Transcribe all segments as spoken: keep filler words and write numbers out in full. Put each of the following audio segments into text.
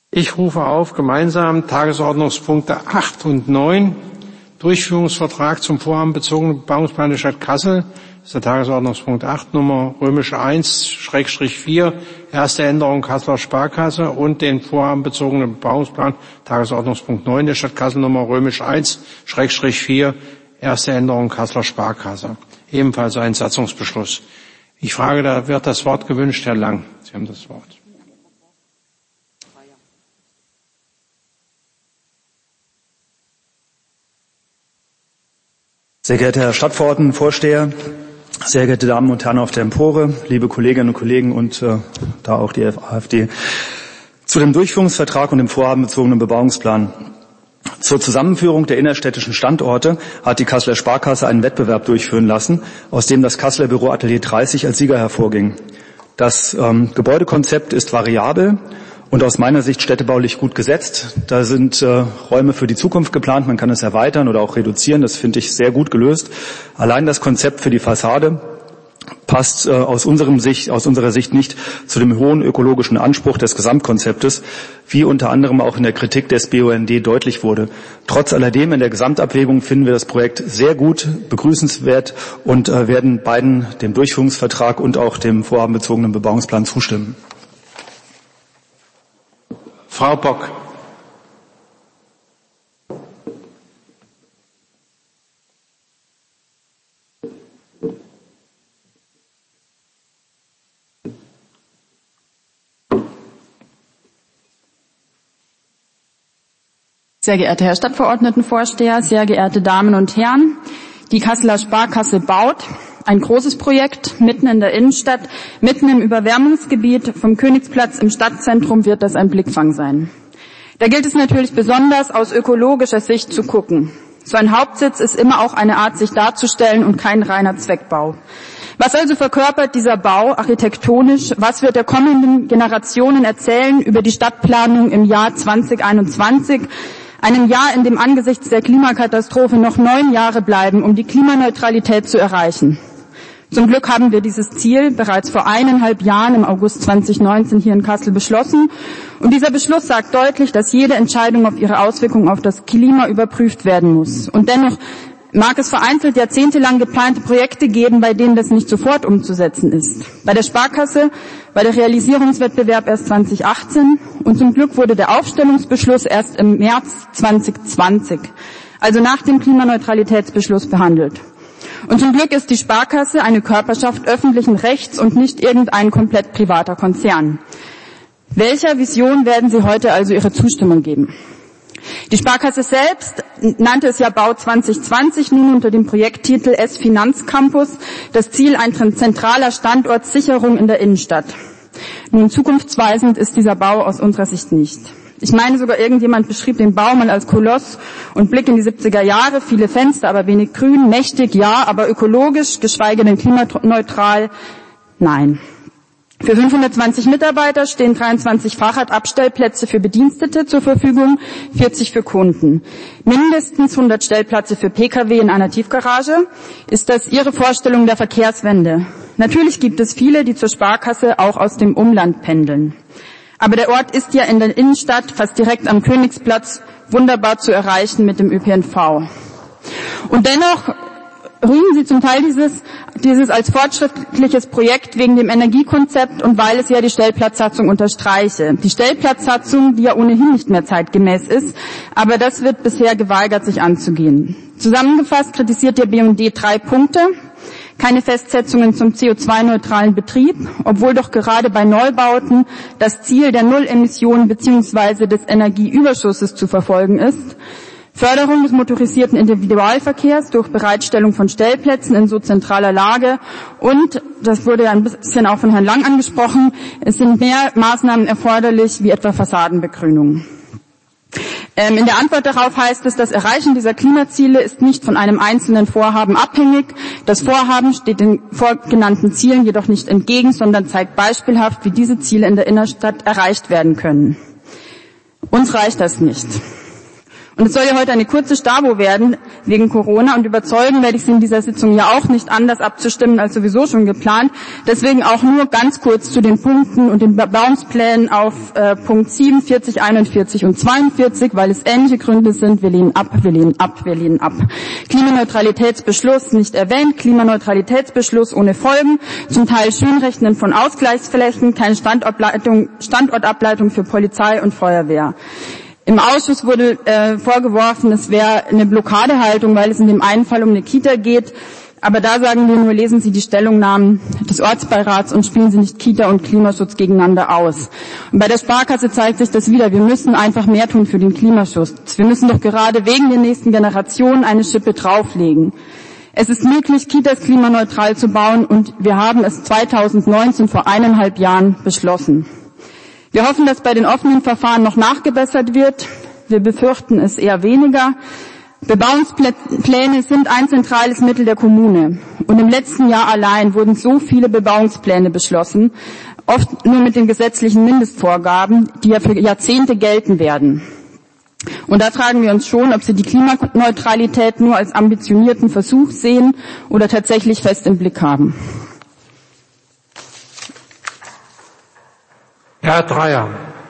Ich rufe auf gemeinsam Tagesordnungspunkte acht und neun. Durchführungsvertrag zum vorhabenbezogenen Bebauungsplan der Stadt Kassel. Das ist der Tagesordnungspunkt acht, Nummer römische eins Schrägstrich vier, erste Änderung Kasseler Sparkasse, und den vorhabenbezogenen Bebauungsplan, Tagesordnungspunkt neun der Stadt Kassel, Nummer römisch eins Schrägstrich vier, erste Änderung Kasseler Sparkasse. Ebenfalls ein Satzungsbeschluss. Ich frage, da wird das Wort gewünscht, Herr Lang. Sie haben das Wort. Sehr geehrter Herr Stadtverordnetenvorsteher, sehr geehrte Damen und Herren auf der Empore, liebe Kolleginnen und Kollegen und äh, da auch die AfD, zu dem Durchführungsvertrag und dem vorhabenbezogenen Bebauungsplan. Zur Zusammenführung der innerstädtischen Standorte hat die Kasseler Sparkasse einen Wettbewerb durchführen lassen, aus dem das Kasseler Büro Atelier dreißig als Sieger hervorging. Das ähm, Gebäudekonzept ist variabel und aus meiner Sicht städtebaulich gut gesetzt. Da sind äh, Räume für die Zukunft geplant, man kann es erweitern oder auch reduzieren, das finde ich sehr gut gelöst. Allein das Konzept für die Fassade passt äh, aus, unserem Sicht, aus unserer Sicht nicht zu dem hohen ökologischen Anspruch des Gesamtkonzeptes, wie unter anderem auch in der Kritik des B U N D deutlich wurde. Trotz alledem in der Gesamtabwägung finden wir das Projekt sehr gut, begrüßenswert und äh, werden beiden, dem Durchführungsvertrag und auch dem vorhabenbezogenen Bebauungsplan, zustimmen. Frau Bock. Sehr geehrter Herr Stadtverordnetenvorsteher, sehr geehrte Damen und Herren, die Kasseler Sparkasse baut ein großes Projekt mitten in der Innenstadt, mitten im Überwärmungsgebiet. Vom Königsplatz im Stadtzentrum wird das ein Blickfang sein. Da gilt es natürlich besonders aus ökologischer Sicht zu gucken. So ein Hauptsitz ist immer auch eine Art, sich darzustellen und kein reiner Zweckbau. Was also verkörpert dieser Bau architektonisch? Was wird der kommenden Generationen erzählen über die Stadtplanung im Jahr zweitausendeinundzwanzig? Einem Jahr, in dem angesichts der Klimakatastrophe noch neun Jahre bleiben, um die Klimaneutralität zu erreichen. Zum Glück haben wir dieses Ziel bereits vor eineinhalb Jahren im August zweitausendneunzehn hier in Kassel beschlossen. Und dieser Beschluss sagt deutlich, dass jede Entscheidung auf ihre Auswirkungen auf das Klima überprüft werden muss. Und dennoch mag es vereinzelt jahrzehntelang geplante Projekte geben, bei denen das nicht sofort umzusetzen ist. Bei der Sparkasse war der Realisierungswettbewerb erst zweitausendachtzehn und zum Glück wurde der Aufstellungsbeschluss erst im März zweitausendzwanzig, also nach dem Klimaneutralitätsbeschluss, behandelt. Und zum Glück ist die Sparkasse eine Körperschaft öffentlichen Rechts und nicht irgendein komplett privater Konzern. Welcher Vision werden Sie heute also Ihre Zustimmung geben? Die Sparkasse selbst nannte es ja Bau zwanzig zwanzig nun unter dem Projekttitel S-Finanzcampus. Das Ziel ein zentraler Standort Sicherung in der Innenstadt. Nun, zukunftsweisend ist dieser Bau aus unserer Sicht nicht. Ich meine, sogar irgendjemand beschrieb den Bau mal als Koloss und Blick in die siebziger Jahre, viele Fenster, aber wenig Grün, mächtig, ja, aber ökologisch, geschweige denn klimaneutral, nein. Für fünfhundertzwanzig Mitarbeiter stehen dreiundzwanzig Fahrradabstellplätze für Bedienstete zur Verfügung, vierzig für Kunden. Mindestens hundert Stellplätze für Pkw in einer Tiefgarage. Ist das Ihre Vorstellung der Verkehrswende? Natürlich gibt es viele, die zur Sparkasse auch aus dem Umland pendeln. Aber der Ort ist ja in der Innenstadt, fast direkt am Königsplatz, wunderbar zu erreichen mit dem Ö P N V. Und dennoch rühmen Sie zum Teil dieses, dieses als fortschrittliches Projekt wegen dem Energiekonzept und weil es ja die Stellplatzsatzung unterstreiche. Die Stellplatzsatzung, die ja ohnehin nicht mehr zeitgemäß ist, aber das wird bisher geweigert, sich anzugehen. Zusammengefasst kritisiert der B U N D drei Punkte. Keine Festsetzungen zum C O zwei neutralen Betrieb, obwohl doch gerade bei Neubauten das Ziel der Nullemissionen bzw. des Energieüberschusses zu verfolgen ist. Förderung des motorisierten Individualverkehrs durch Bereitstellung von Stellplätzen in so zentraler Lage und, das wurde ja ein bisschen auch von Herrn Lang angesprochen, es sind mehr Maßnahmen erforderlich, wie etwa Fassadenbegrünung. Ähm, in der Antwort darauf heißt es, das Erreichen dieser Klimaziele ist nicht von einem einzelnen Vorhaben abhängig. Das Vorhaben steht den vorgenannten Zielen jedoch nicht entgegen, sondern zeigt beispielhaft, wie diese Ziele in der Innenstadt erreicht werden können. Uns reicht das nicht. Und es soll ja heute eine kurze Stabo werden wegen Corona und überzeugen werde ich Sie in dieser Sitzung ja auch nicht anders abzustimmen als sowieso schon geplant. Deswegen auch nur ganz kurz zu den Punkten und den Bebauungsplänen auf äh, Punkt siebenundvierzig, einundvierzig und zweiundvierzig, weil es ähnliche Gründe sind. Wir lehnen ab, wir lehnen ab, wir lehnen ab. Klimaneutralitätsbeschluss nicht erwähnt, Klimaneutralitätsbeschluss ohne Folgen, zum Teil Schönrechnen von Ausgleichsflächen, keine Standortleitung, Standortableitung für Polizei und Feuerwehr. Im Ausschuss wurde äh, vorgeworfen, es wäre eine Blockadehaltung, weil es in dem einen Fall um eine Kita geht. Aber da sagen wir nur, lesen Sie die Stellungnahmen des Ortsbeirats und spielen Sie nicht Kita und Klimaschutz gegeneinander aus. Und bei der Sparkasse zeigt sich das wieder. Wir müssen einfach mehr tun für den Klimaschutz. Wir müssen doch gerade wegen der nächsten Generationen eine Schippe drauflegen. Es ist möglich, Kitas klimaneutral zu bauen und wir haben es zweitausendneunzehn, vor eineinhalb Jahren, beschlossen. Wir hoffen, dass bei den offenen Verfahren noch nachgebessert wird. Wir befürchten es eher weniger. Bebauungspläne sind ein zentrales Mittel der Kommune. Und im letzten Jahr allein wurden so viele Bebauungspläne beschlossen, oft nur mit den gesetzlichen Mindestvorgaben, die ja für Jahrzehnte gelten werden. Und da fragen wir uns schon, ob Sie die Klimaneutralität nur als ambitionierten Versuch sehen oder tatsächlich fest im Blick haben. Herr Dreyer.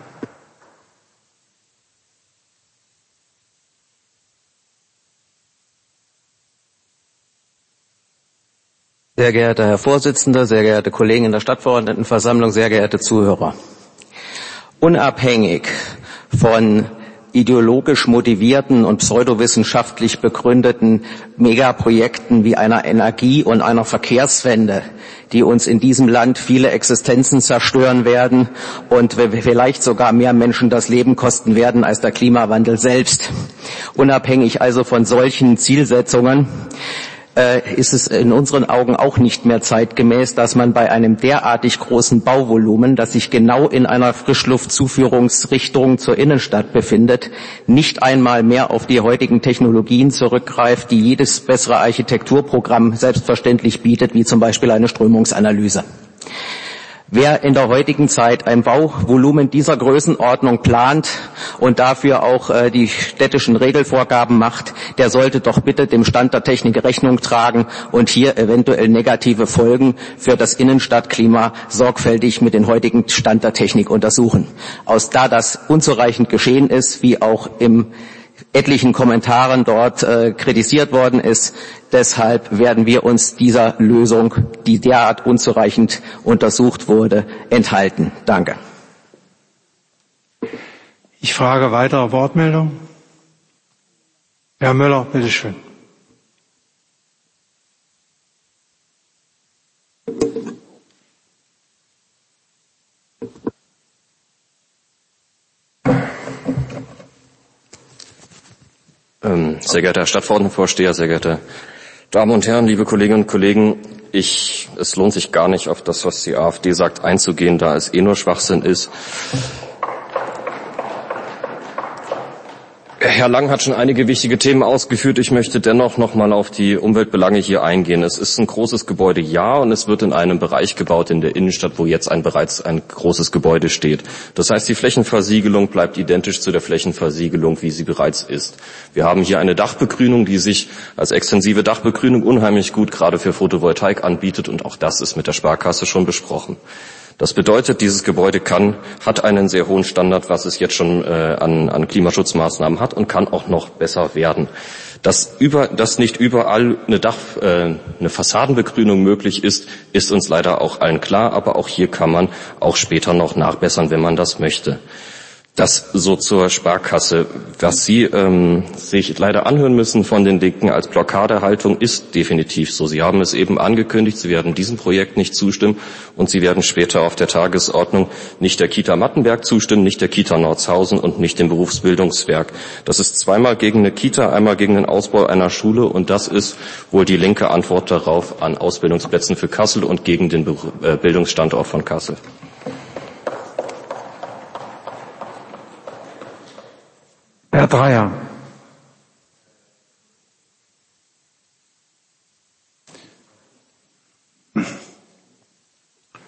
Sehr geehrter Herr Vorsitzender, sehr geehrte Kollegen in der Stadtverordnetenversammlung, sehr geehrte Zuhörer. Unabhängig von ideologisch motivierten und pseudowissenschaftlich begründeten Megaprojekten wie einer Energie- und einer Verkehrswende, die uns in diesem Land viele Existenzen zerstören werden und vielleicht sogar mehr Menschen das Leben kosten werden als der Klimawandel selbst. Unabhängig also von solchen Zielsetzungen ist es in unseren Augen auch nicht mehr zeitgemäß, dass man bei einem derartig großen Bauvolumen, das sich genau in einer Frischluftzuführungsrichtung zur Innenstadt befindet, nicht einmal mehr auf die heutigen Technologien zurückgreift, die jedes bessere Architekturprogramm selbstverständlich bietet, wie zum Beispiel eine Strömungsanalyse. Wer in der heutigen Zeit ein Bauvolumen dieser Größenordnung plant und dafür auch äh, die städtischen Regelvorgaben macht, der sollte doch bitte dem Stand der Technik Rechnung tragen und hier eventuell negative Folgen für das Innenstadtklima sorgfältig mit dem heutigen Stand der Technik untersuchen. Aus da das unzureichend geschehen ist, wie auch im etlichen Kommentaren dort äh, kritisiert worden ist. Deshalb werden wir uns dieser Lösung, die derart unzureichend untersucht wurde, enthalten. Danke. Ich frage weitere Wortmeldungen. Herr Müller, bitteschön. Sehr geehrter Herr Stadtverordnetenvorsteher, sehr geehrte Damen und Herren, liebe Kolleginnen und Kollegen, ich, es lohnt sich gar nicht, auf das, was die AfD sagt, einzugehen, da es eh nur Schwachsinn ist. Herr Lang hat schon einige wichtige Themen ausgeführt. Ich möchte dennoch noch mal auf die Umweltbelange hier eingehen. Es ist ein großes Gebäude, ja, und es wird in einem Bereich gebaut in der Innenstadt, wo jetzt ein bereits ein großes Gebäude steht. Das heißt, die Flächenversiegelung bleibt identisch zu der Flächenversiegelung, wie sie bereits ist. Wir haben hier eine Dachbegrünung, die sich als extensive Dachbegrünung unheimlich gut gerade für Photovoltaik anbietet, und auch das ist mit der Sparkasse schon besprochen. Das bedeutet, dieses Gebäude kann, hat einen sehr hohen Standard, was es jetzt schon äh, an, an Klimaschutzmaßnahmen hat, und kann auch noch besser werden. Dass, über, dass nicht überall eine, Dach, äh, eine Fassadenbegrünung möglich ist, ist uns leider auch allen klar, aber auch hier kann man auch später noch nachbessern, wenn man das möchte. Das so zur Sparkasse. Was Sie ähm, sich leider anhören müssen von den Linken als Blockadehaltung, ist definitiv so. Sie haben es eben angekündigt, Sie werden diesem Projekt nicht zustimmen, und Sie werden später auf der Tagesordnung nicht der Kita Mattenberg zustimmen, nicht der Kita Nordshausen und nicht dem Berufsbildungswerk. Das ist zweimal gegen eine Kita, einmal gegen den Ausbau einer Schule, und das ist wohl die linke Antwort darauf an Ausbildungsplätzen für Kassel und gegen den Bildungsstandort von Kassel. Herr Dreyer.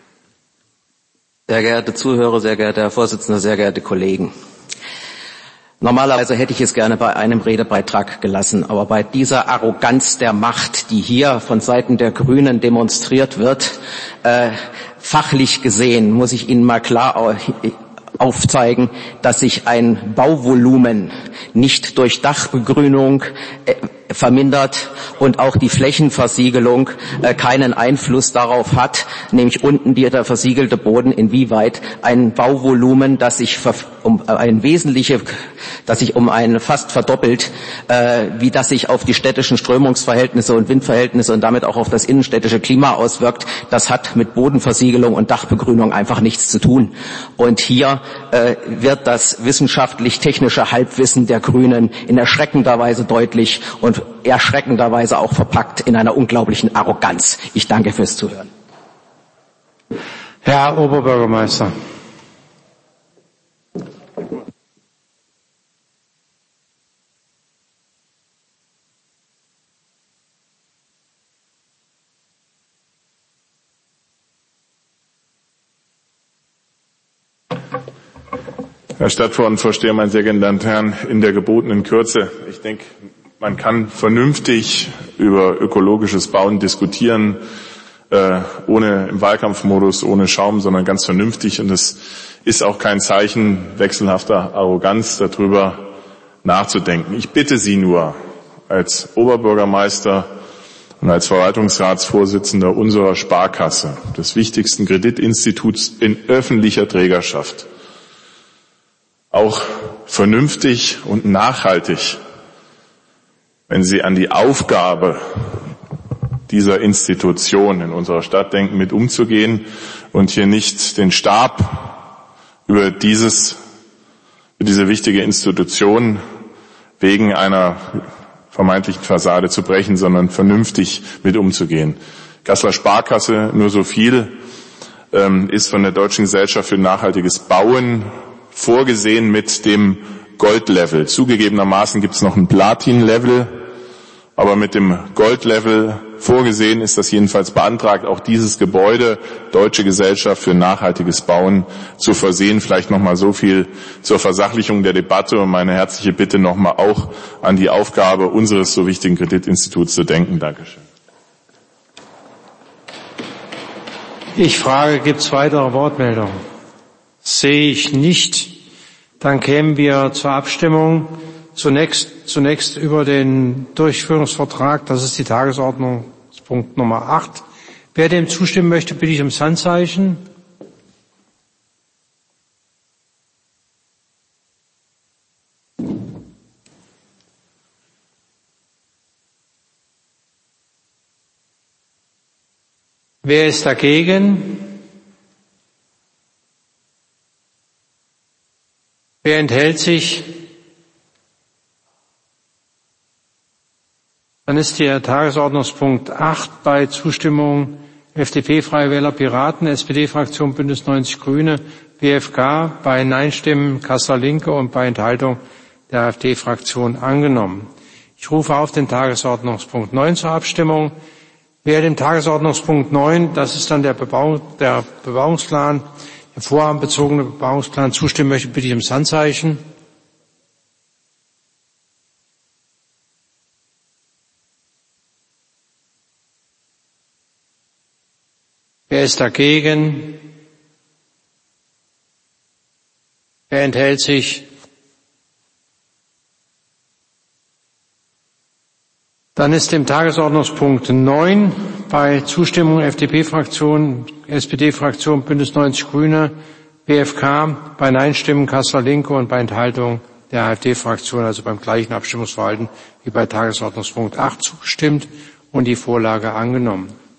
Sehr geehrte Zuhörer, sehr geehrter Herr Vorsitzender, sehr geehrte Kollegen. Normalerweise hätte ich es gerne bei einem Redebeitrag gelassen, aber bei dieser Arroganz der Macht, die hier von Seiten der Grünen demonstriert wird, äh, fachlich gesehen, muss ich Ihnen mal klar aufzeigen, dass sich ein Bauvolumen nicht durch Dachbegrünung äh, vermindert und auch die Flächenversiegelung äh, keinen Einfluss darauf hat, nämlich unten die, der versiegelte Boden, inwieweit ein Bauvolumen, das sich um ein wesentliche, das sich um ein fast verdoppelt, äh, wie das sich auf die städtischen Strömungsverhältnisse und Windverhältnisse und damit auch auf das innenstädtische Klima auswirkt, das hat mit Bodenversiegelung und Dachbegrünung einfach nichts zu tun. Und hier äh, wird das wissenschaftlich-technische Halbwissen der Grünen in erschreckender Weise deutlich und erschreckenderweise auch verpackt in einer unglaublichen Arroganz. Ich danke fürs Zuhören. Herr Oberbürgermeister. Herr Stadtverordnetenvorsteher, meine sehr geehrten Damen und Herren, in der gebotenen Kürze. Ich denke, man kann vernünftig über ökologisches Bauen diskutieren, äh, ohne im Wahlkampfmodus, ohne Schaum, sondern ganz vernünftig. Und es ist auch kein Zeichen wechselhafter Arroganz, darüber nachzudenken. Ich bitte Sie nur als Oberbürgermeister und als Verwaltungsratsvorsitzender unserer Sparkasse, des wichtigsten Kreditinstituts in öffentlicher Trägerschaft, auch vernünftig und nachhaltig, wenn Sie an die Aufgabe dieser Institution in unserer Stadt denken, mit umzugehen und hier nicht den Stab über dieses, über diese wichtige Institution wegen einer vermeintlichen Fassade zu brechen, sondern vernünftig mit umzugehen. Kasseler Sparkasse, nur so viel, ähm, ist von der Deutschen Gesellschaft für nachhaltiges Bauen vorgesehen mit dem Gold-Level. Zugegebenermaßen gibt es noch ein Platin-Level, aber mit dem Gold-Level vorgesehen ist das jedenfalls beantragt, auch dieses Gebäude, Deutsche Gesellschaft für nachhaltiges Bauen, zu versehen. Vielleicht nochmal so viel zur Versachlichung der Debatte und meine herzliche Bitte nochmal auch an die Aufgabe unseres so wichtigen Kreditinstituts zu denken. Dankeschön. Ich frage, gibt es weitere Wortmeldungen? Sehe ich nicht. Dann kämen wir zur Abstimmung. Zunächst, zunächst über den Durchführungsvertrag. Das ist die Tagesordnungspunkt Nummer acht. Wer dem zustimmen möchte, bitte ich ums Handzeichen. Wer ist dagegen? Wer enthält sich? Dann ist der Tagesordnungspunkt acht bei Zustimmung F D P, Freie Wähler, Piraten, S P D-Fraktion, Bündnis neunzig Grüne, B F K, bei Nein-Stimmen Kasseler Linke und bei Enthaltung der AfD-Fraktion angenommen. Ich rufe auf den Tagesordnungspunkt neun zur Abstimmung. Wer dem Tagesordnungspunkt neun, das ist dann der, Bebauung, der Bebauungsplan, der vorhabenbezogene Bebauungsplan, zustimmen möchte, bitte ich ums Handzeichen. Wer ist dagegen? Wer enthält sich? Dann ist dem Tagesordnungspunkt neun bei Zustimmung F D P-Fraktion, S P D-Fraktion, Bündnis neunzig Grüne, B F K, bei Nein-Stimmen Kasseler Linke und bei Enthaltung der AfD-Fraktion, also beim gleichen Abstimmungsverhalten wie bei Tagesordnungspunkt acht zugestimmt und die Vorlage angenommen.